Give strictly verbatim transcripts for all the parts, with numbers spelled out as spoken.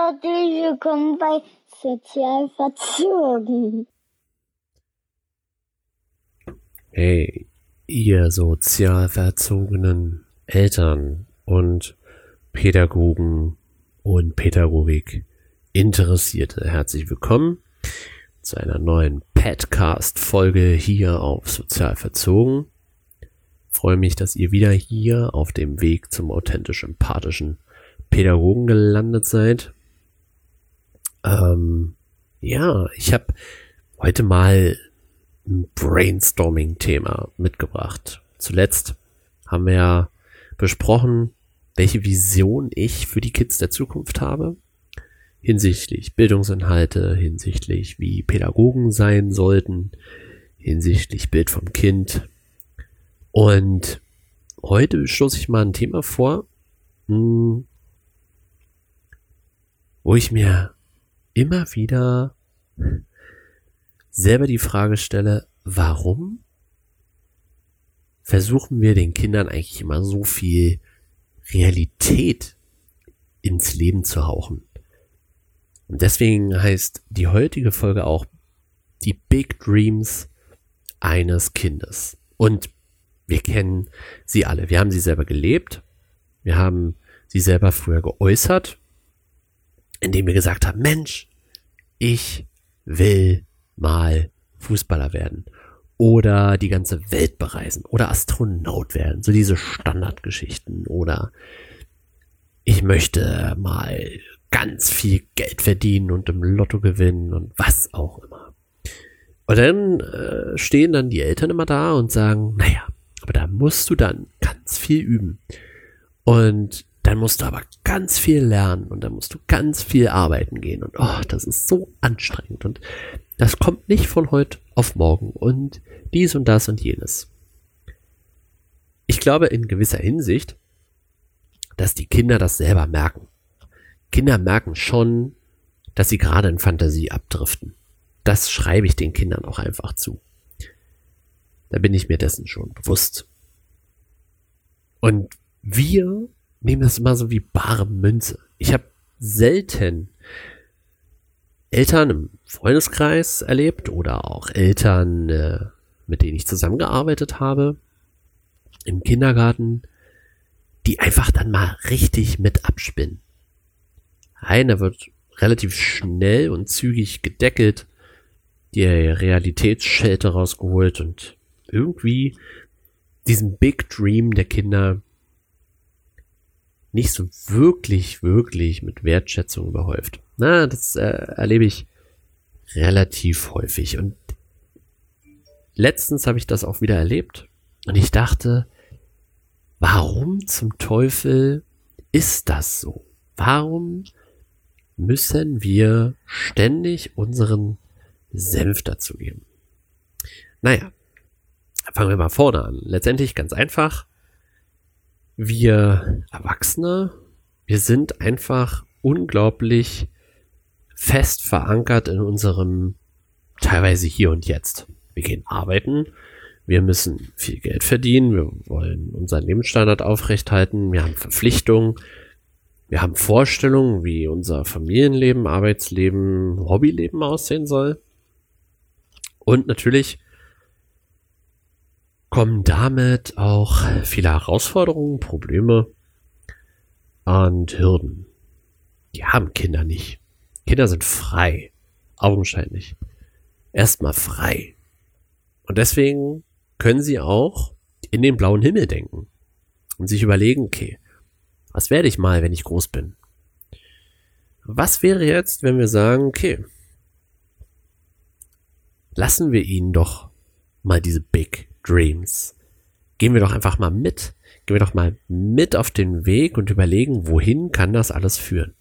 Herzlich willkommen bei Sozial Verzogen. Hey, ihr sozial verzogenen Eltern und Pädagogen und Pädagogik Interessierte, herzlich willkommen zu einer neuen Podcast-Folge hier auf Sozial Verzogen. Ich freue mich, dass ihr wieder hier auf dem Weg zum authentisch-empathischen Pädagogen gelandet seid. Ähm, ja, ich habe heute mal ein Brainstorming-Thema mitgebracht. Zuletzt haben wir ja besprochen, welche Vision ich für die Kids der Zukunft habe, hinsichtlich Bildungsinhalte, hinsichtlich wie Pädagogen sein sollten, hinsichtlich Bild vom Kind. Und heute stoße ich mal ein Thema vor, mh, wo ich mir immer wieder selber die Frage stelle, warum versuchen wir den Kindern eigentlich immer so viel Realität ins Leben zu hauchen? Und deswegen heißt die heutige Folge auch die Big Dreams eines Kindes. Und wir kennen sie alle. Wir haben sie selber gelebt. Wir haben sie selber früher geäußert, indem wir gesagt haben, Mensch, ich will mal Fußballer werden oder die ganze Welt bereisen oder Astronaut werden, so diese Standardgeschichten, oder ich möchte mal ganz viel Geld verdienen und im Lotto gewinnen und was auch immer. Und dann äh, stehen dann die Eltern immer da und sagen, naja, aber da musst du dann ganz viel üben und dann musst du aber ganz viel lernen und dann musst du ganz viel arbeiten gehen und oh, das ist so anstrengend und das kommt nicht von heute auf morgen und dies und das und jenes. Ich glaube in gewisser Hinsicht, dass die Kinder das selber merken. Kinder merken schon, dass sie gerade in Fantasie abdriften. Das schreibe ich den Kindern auch einfach zu. Da bin ich mir dessen schon bewusst. Und wir nehmen das immer so wie bare Münze. Ich habe selten Eltern im Freundeskreis erlebt oder auch Eltern, äh, mit denen ich zusammengearbeitet habe, im Kindergarten, die einfach dann mal richtig mit abspinnen. Einer wird relativ schnell und zügig gedeckelt, die Realitätsschelte rausgeholt und irgendwie diesen Big Dream der Kinder nicht so wirklich, wirklich mit Wertschätzung überhäuft. Na, das äh, erlebe ich relativ häufig. Und letztens habe ich das auch wieder erlebt. Und ich dachte, warum zum Teufel ist das so? Warum müssen wir ständig unseren Senf dazugeben? Naja, fangen wir mal vorne an. Letztendlich ganz einfach. Wir Erwachsene, wir sind einfach unglaublich fest verankert in unserem teilweise Hier und Jetzt. Wir gehen arbeiten, wir müssen viel Geld verdienen, wir wollen unseren Lebensstandard aufrechthalten, wir haben Verpflichtungen, wir haben Vorstellungen, wie unser Familienleben, Arbeitsleben, Hobbyleben aussehen soll. Und natürlich kommen damit auch viele Herausforderungen, Probleme und Hürden. Die haben Kinder nicht. Kinder sind frei, augenscheinlich. Erstmal frei. Und deswegen können sie auch in den blauen Himmel denken und sich überlegen, okay, was werde ich mal, wenn ich groß bin? Was wäre jetzt, wenn wir sagen, okay, lassen wir ihnen doch mal diese Big Dreams. Gehen wir doch einfach mal mit. Gehen wir doch mal mit auf den Weg und überlegen, wohin kann das alles führen.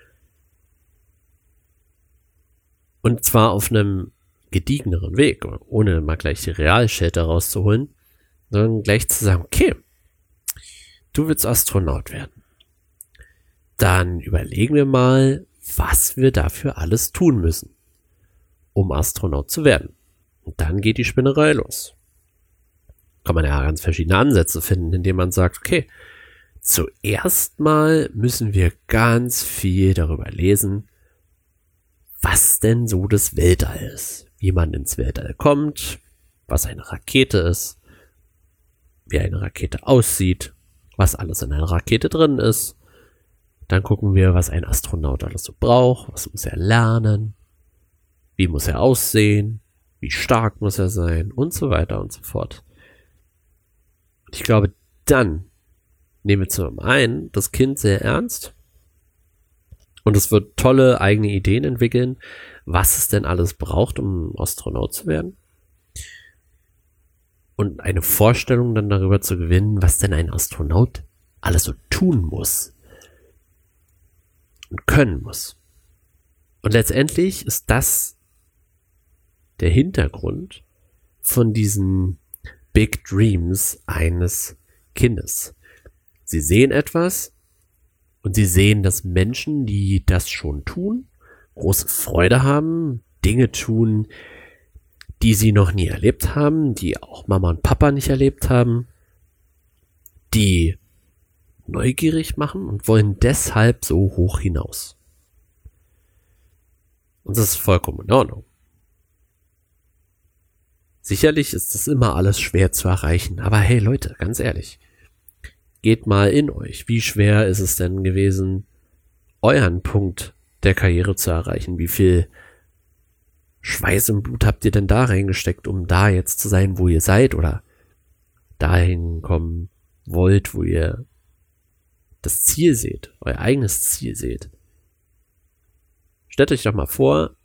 Und zwar auf einem gediegeneren Weg, ohne mal gleich die Realschelte rauszuholen, sondern gleich zu sagen, okay, du willst Astronaut werden. Dann überlegen wir mal, was wir dafür alles tun müssen, um Astronaut zu werden. Und dann geht die Spinnerei los. Kann man ja ganz verschiedene Ansätze finden, indem man sagt, okay, zuerst mal müssen wir ganz viel darüber lesen, was denn so das Weltall ist, wie man ins Weltall kommt, was eine Rakete ist, wie eine Rakete aussieht, was alles in einer Rakete drin ist. Dann gucken wir, was ein Astronaut alles so braucht, was muss er lernen, wie muss er aussehen, wie stark muss er sein und so weiter und so fort. Und ich glaube, dann nehmen wir zum einen das Kind sehr ernst und es wird tolle eigene Ideen entwickeln, was es denn alles braucht, um Astronaut zu werden. Und eine Vorstellung dann darüber zu gewinnen, was denn ein Astronaut alles so tun muss und können muss. Und letztendlich ist das der Hintergrund von diesen Big Dreams eines Kindes. Sie sehen etwas und sie sehen, dass Menschen, die das schon tun, große Freude haben, Dinge tun, die sie noch nie erlebt haben, die auch Mama und Papa nicht erlebt haben, die neugierig machen und wollen deshalb so hoch hinaus. Und das ist vollkommen in Ordnung. Sicherlich ist das immer alles schwer zu erreichen, aber hey Leute, ganz ehrlich, geht mal in euch. Wie schwer ist es denn gewesen, euren Punkt der Karriere zu erreichen? Wie viel Schweiß und Blut habt ihr denn da reingesteckt, um da jetzt zu sein, wo ihr seid oder dahin kommen wollt, wo ihr das Ziel seht, euer eigenes Ziel seht? Stellt euch doch mal vor,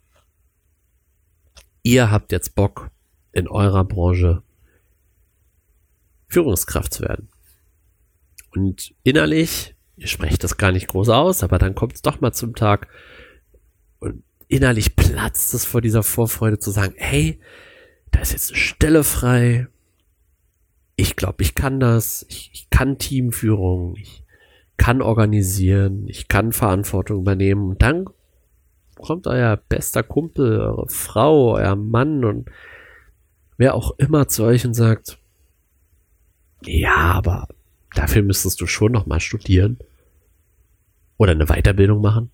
ihr habt jetzt Bock, in eurer Branche Führungskraft zu werden. Und innerlich, ihr sprecht das gar nicht groß aus, aber dann kommt es doch mal zum Tag und innerlich platzt es vor dieser Vorfreude zu sagen, hey, da ist jetzt eine Stelle frei, ich glaube, ich kann das, ich, ich kann Teamführung, ich kann organisieren, ich kann Verantwortung übernehmen und dann kommt euer bester Kumpel, eure Frau, euer Mann und wer auch immer zu euch und sagt, ja, aber dafür müsstest du schon noch mal studieren oder eine Weiterbildung machen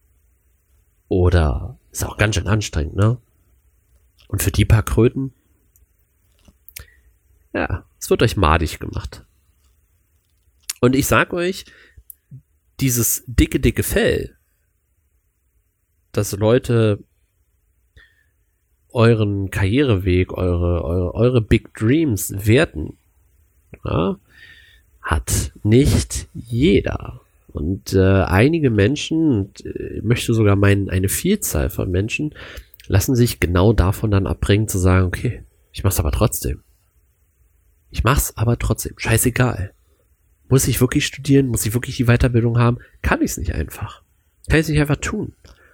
oder ist auch ganz schön anstrengend, ne? Und für die paar Kröten, ja, es wird euch madig gemacht. Und ich sag euch, dieses dicke, dicke Fell, dass Leute euren Karriereweg, eure, eure, eure Big Dreams werten, ja, hat nicht jeder. Und äh, einige Menschen, und ich möchte sogar meinen, eine Vielzahl von Menschen, lassen sich genau davon dann abbringen, zu sagen, okay, ich mach's aber trotzdem. Ich mach's aber trotzdem. Scheißegal. Muss ich wirklich studieren? Muss ich wirklich die Weiterbildung haben? Kann ich's nicht einfach. Kann ich's nicht einfach tun.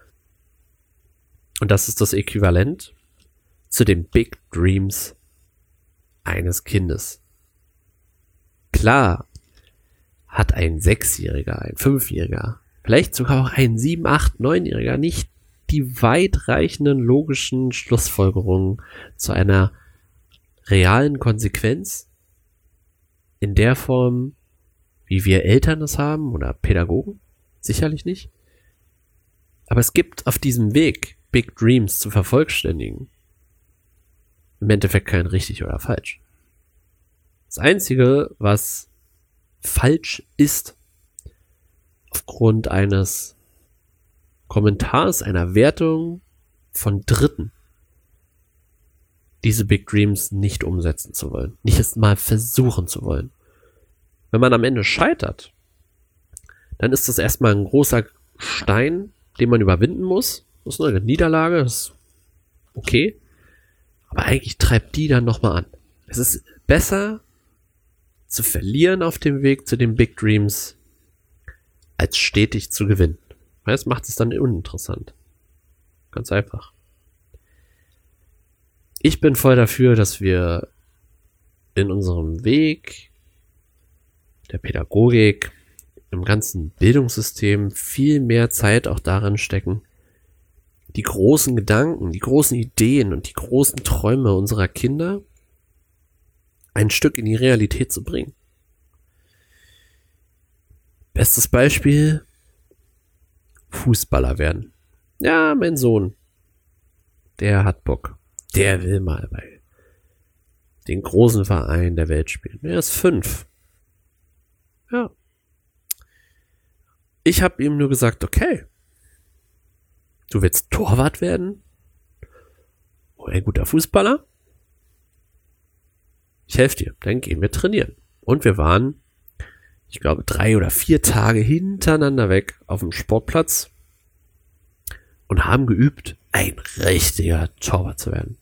Und das ist das Äquivalent zu den Big Dreams eines Kindes. Klar hat ein Sechsjähriger, ein Fünfjähriger, vielleicht sogar auch ein Sieben-, Acht-, Neunjähriger nicht die weitreichenden logischen Schlussfolgerungen zu einer realen Konsequenz in der Form, wie wir Eltern es haben oder Pädagogen. Sicherlich nicht. Aber es gibt auf diesem Weg, Big Dreams zu vervollständigen, im Endeffekt kein richtig oder falsch. Das Einzige, was falsch ist, aufgrund eines Kommentars, einer Wertung von Dritten, diese Big Dreams nicht umsetzen zu wollen, nicht erst mal versuchen zu wollen. Wenn man am Ende scheitert, dann ist das erstmal ein großer Stein, den man überwinden muss. Das ist nur eine Niederlage, das ist okay. Aber eigentlich treibt die dann nochmal an. Es ist besser zu verlieren auf dem Weg zu den Big Dreams, als stetig zu gewinnen. Weil das macht es dann uninteressant. Ganz einfach. Ich bin voll dafür, dass wir in unserem Weg der Pädagogik, im ganzen Bildungssystem viel mehr Zeit auch darin stecken, die großen Gedanken, die großen Ideen und die großen Träume unserer Kinder ein Stück in die Realität zu bringen. Bestes Beispiel, Fußballer werden. Ja, mein Sohn, der hat Bock. Der will mal bei den großen Vereinen der Welt spielen. Er ist fünf. Ja. Ich habe ihm nur gesagt, okay, du willst Torwart werden? Oh, ein guter Fußballer? Ich helfe dir, dann gehen wir trainieren. Und wir waren, ich glaube, drei oder vier Tage hintereinander weg auf dem Sportplatz und haben geübt, ein richtiger Torwart zu werden.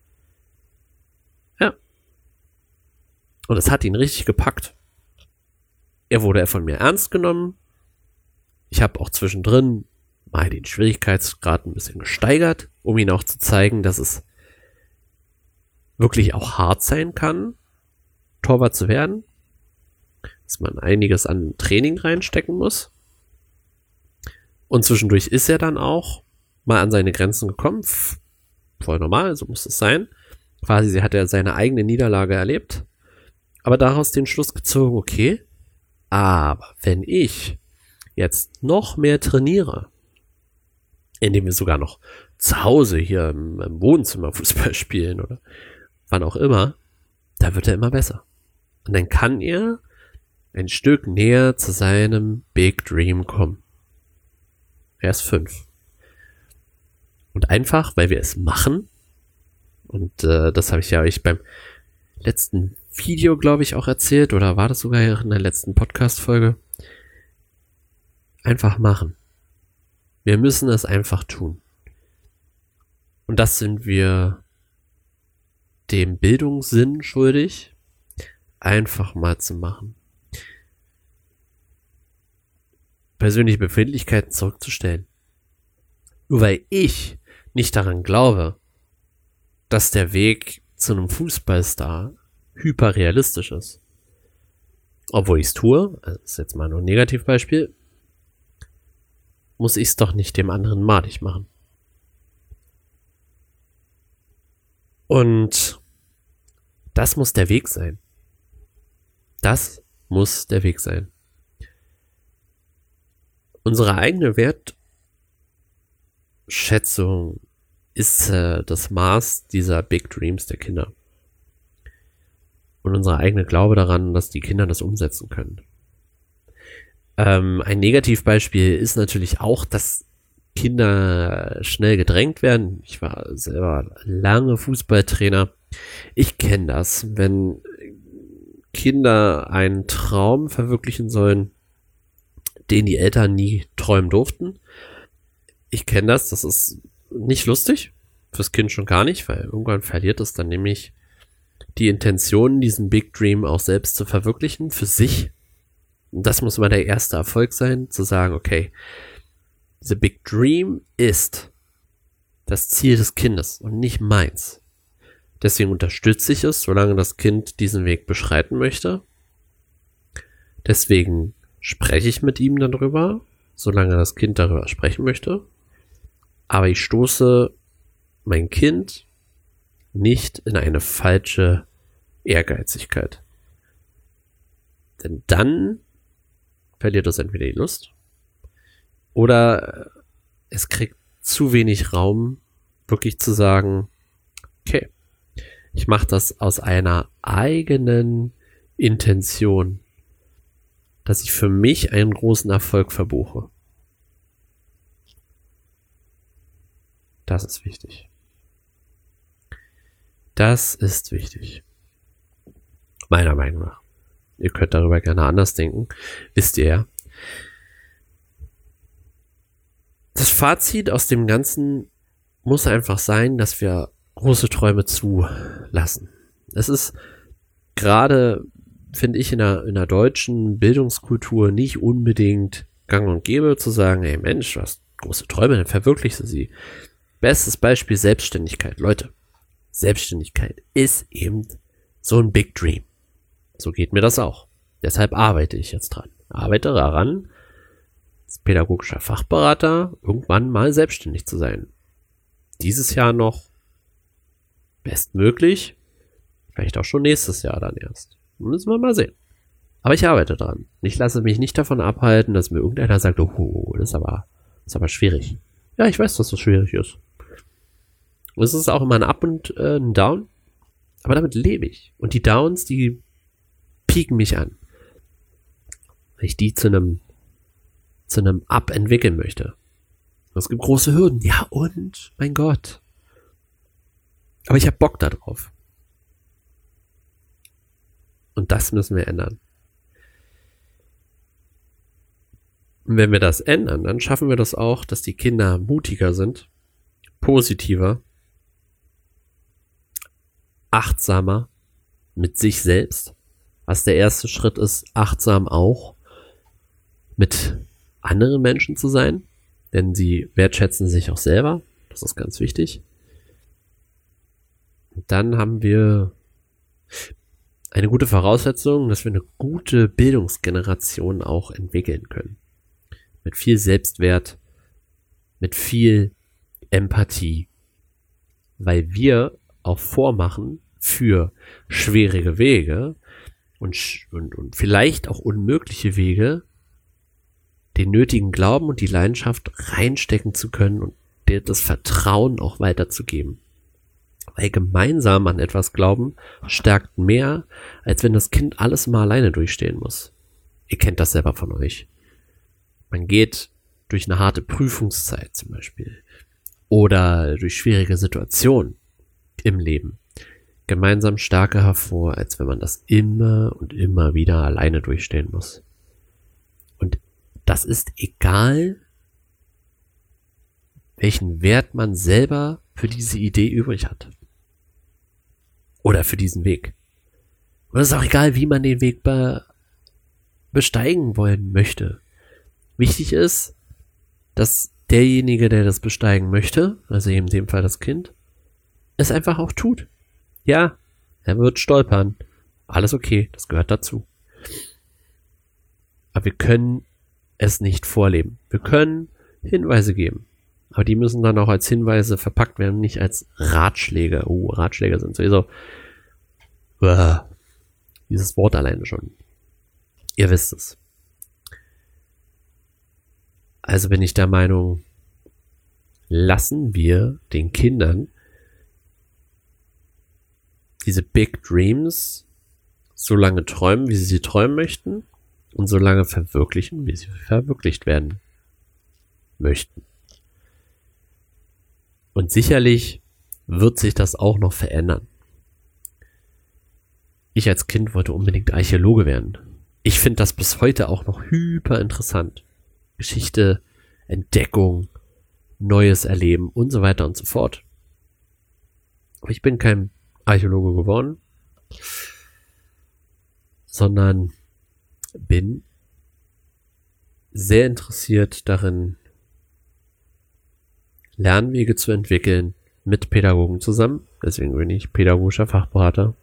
Ja. Und es hat ihn richtig gepackt. Er wurde von mir ernst genommen. Ich habe auch zwischendrin mal den Schwierigkeitsgrad ein bisschen gesteigert, um ihn auch zu zeigen, dass es wirklich auch hart sein kann, Torwart zu werden. Dass man einiges an Training reinstecken muss. Und zwischendurch ist er dann auch mal an seine Grenzen gekommen. Voll normal, so muss es sein. Quasi hat er seine eigene Niederlage erlebt. Aber daraus den Schluss gezogen, okay, aber wenn ich jetzt noch mehr trainiere, indem wir sogar noch zu Hause hier im, im Wohnzimmer Fußball spielen oder wann auch immer, da wird er immer besser. Und dann kann er ein Stück näher zu seinem Big Dream kommen. Er ist fünf. Und einfach, weil wir es machen, und äh, das habe ich ja euch beim letzten Video, glaube ich, auch erzählt, oder war das sogar in der letzten Podcast-Folge, einfach machen. Wir müssen es einfach tun. Und das sind wir dem Bildungssinn schuldig, einfach mal zu machen. Persönliche Befindlichkeiten zurückzustellen. Nur weil ich nicht daran glaube, dass der Weg zu einem Fußballstar hyperrealistisch ist. Obwohl ich es tue, also das ist jetzt mal nur ein Negativbeispiel, muss ich es doch nicht dem anderen madig machen. Und das muss der Weg sein. Das muss der Weg sein. Unsere eigene Wertschätzung ist äh, das Maß dieser Big Dreams der Kinder. Und unser eigener Glaube daran, dass die Kinder das umsetzen können. Ähm, ein Negativbeispiel ist natürlich auch, dass Kinder schnell gedrängt werden. Ich war selber lange Fußballtrainer. Ich kenne das, wenn Kinder einen Traum verwirklichen sollen, den die Eltern nie träumen durften. Ich kenne das, das ist nicht lustig, fürs Kind schon gar nicht, weil irgendwann verliert es dann nämlich die Intention, diesen Big Dream auch selbst zu verwirklichen, für sich. Und das muss mal der erste Erfolg sein, zu sagen, okay, the Big Dream ist das Ziel des Kindes und nicht meins. Deswegen unterstütze ich es, solange das Kind diesen Weg beschreiten möchte. Deswegen spreche ich mit ihm darüber, solange das Kind darüber sprechen möchte. Aber ich stoße mein Kind nicht in eine falsche Ehrgeizigkeit. Denn dann verliert es entweder die Lust oder es kriegt zu wenig Raum, wirklich zu sagen, okay, ich mache das aus einer eigenen Intention, dass ich für mich einen großen Erfolg verbuche. Das ist wichtig. Das ist wichtig. Meiner Meinung nach. Ihr könnt darüber gerne anders denken. Wisst ihr ja. Das Fazit aus dem Ganzen muss einfach sein, dass wir große Träume zulassen. Es ist gerade, finde ich, in der, in der deutschen Bildungskultur nicht unbedingt gang und gäbe zu sagen, hey Mensch, du hast große Träume, dann verwirklichst du sie. Bestes Beispiel Selbstständigkeit. Leute, Selbstständigkeit ist eben so ein Big Dream. So geht mir das auch. Deshalb arbeite ich jetzt dran. Arbeite daran, als pädagogischer Fachberater irgendwann mal selbstständig zu sein. Dieses Jahr noch bestmöglich, vielleicht auch schon nächstes Jahr dann erst. Müssen wir mal sehen. Aber ich arbeite dran. Ich lasse mich nicht davon abhalten, dass mir irgendeiner sagt, oh, das ist aber, das ist aber schwierig. Ja, ich weiß, dass das schwierig ist. Und es ist auch immer ein Up und äh, ein Down. Aber damit lebe ich. Und die Downs, die pieken mich an. Weil ich die zu einem zu einem Up entwickeln möchte. Es gibt große Hürden. Ja und? Mein Gott. Aber ich habe Bock da drauf. Und das müssen wir ändern. Und wenn wir das ändern, dann schaffen wir das auch, dass die Kinder mutiger sind, positiver, achtsamer mit sich selbst, was der erste Schritt ist, achtsam auch mit anderen Menschen zu sein, denn sie wertschätzen sich auch selber, das ist ganz wichtig. Und dann haben wir eine gute Voraussetzung, dass wir eine gute Bildungsgeneration auch entwickeln können. Mit viel Selbstwert, mit viel Empathie, weil wir auch vormachen für schwierige Wege und, und, und vielleicht auch unmögliche Wege, den nötigen Glauben und die Leidenschaft reinstecken zu können und dir das Vertrauen auch weiterzugeben. Weil gemeinsam an etwas glauben stärkt mehr, als wenn das Kind alles mal alleine durchstehen muss. Ihr kennt das selber von euch. Man geht durch eine harte Prüfungszeit zum Beispiel oder durch schwierige Situationen im Leben gemeinsam stärker hervor, als wenn man das immer und immer wieder alleine durchstehen muss. Und das ist egal, welchen Wert man selber für diese Idee übrig hat. Oder für diesen Weg. Und es ist auch egal, wie man den Weg be- besteigen wollen möchte. Wichtig ist, dass derjenige, der das besteigen möchte, also in dem Fall das Kind, es einfach auch tut. Ja, er wird stolpern. Alles okay, das gehört dazu. Aber wir können es nicht vorleben. Wir können Hinweise geben. Aber die müssen dann auch als Hinweise verpackt werden, nicht als Ratschläge. Oh, Ratschläge sind sowieso uh, dieses Wort alleine schon. Ihr wisst es. Also bin ich der Meinung, lassen wir den Kindern diese Big Dreams so lange träumen, wie sie sie träumen möchten und so lange verwirklichen, wie sie verwirklicht werden möchten. Und sicherlich wird sich das auch noch verändern. Ich als Kind wollte unbedingt Archäologe werden. Ich finde das bis heute auch noch hyper interessant. Geschichte, Entdeckung, Neues erleben und so weiter und so fort. Aber ich bin kein Archäologe geworden, sondern bin sehr interessiert darin, Lernwege zu entwickeln mit Pädagogen zusammen. Deswegen bin ich pädagogischer Fachberater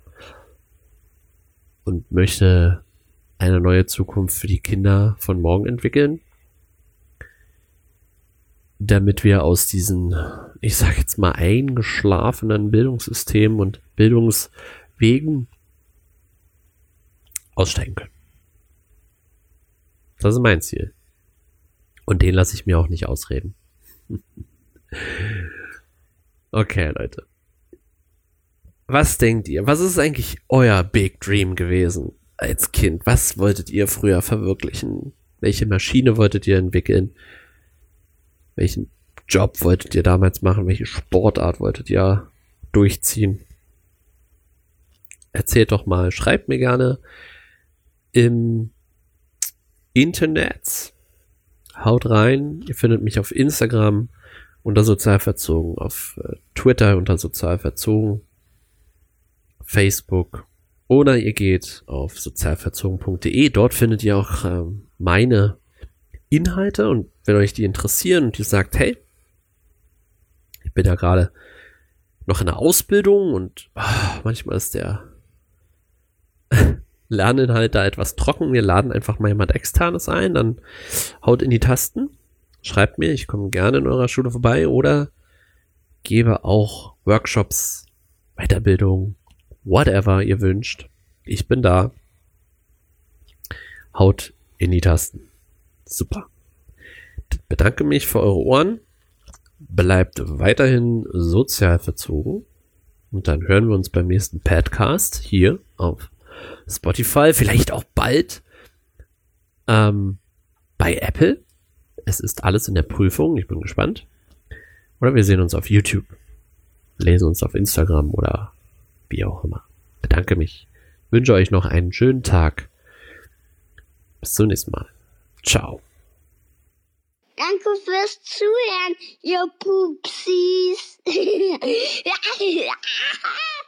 und möchte eine neue Zukunft für die Kinder von morgen entwickeln, damit wir aus diesen, ich sage jetzt mal, eingeschlafenen Bildungssystemen und Bildungswegen aussteigen können. Das ist mein Ziel. Und den lasse ich mir auch nicht ausreden. Okay, Leute. Was denkt ihr? Was ist eigentlich euer Big Dream gewesen als Kind? Was wolltet ihr früher verwirklichen? Welche Maschine wolltet ihr entwickeln? Welchen Job wolltet ihr damals machen? Welche Sportart wolltet ihr durchziehen? Erzählt doch mal. Schreibt mir gerne im Internet. Haut rein. Ihr findet mich auf Instagram unter Sozialverzogen, auf äh, Twitter unter Sozialverzogen, Facebook oder ihr geht auf sozialverzogen punkt de. Dort findet ihr auch ähm, meine Inhalte und wenn euch die interessieren und ihr sagt, hey, ich bin ja gerade noch in der Ausbildung und oh, manchmal ist der Lerninhalt da etwas trocken, wir laden einfach mal jemand Externes ein, dann haut in die Tasten, schreibt mir, ich komme gerne in eurer Schule vorbei oder gebe auch Workshops, Weiterbildung, whatever ihr wünscht. Ich bin da. haut in die Tasten. Super. Ich bedanke mich für eure Ohren. Bleibt weiterhin sozial verzogen. Und dann hören wir uns beim nächsten Podcast hier auf Spotify. Vielleicht auch bald ähm, bei Apple. Es ist alles in der Prüfung. Ich bin gespannt. Oder wir sehen uns auf YouTube. Lesen uns auf Instagram oder wie auch immer. Bedanke mich. Wünsche euch noch einen schönen Tag. Bis zum nächsten Mal. Ciao. Danke fürs Zuhören, ihr Pupsis.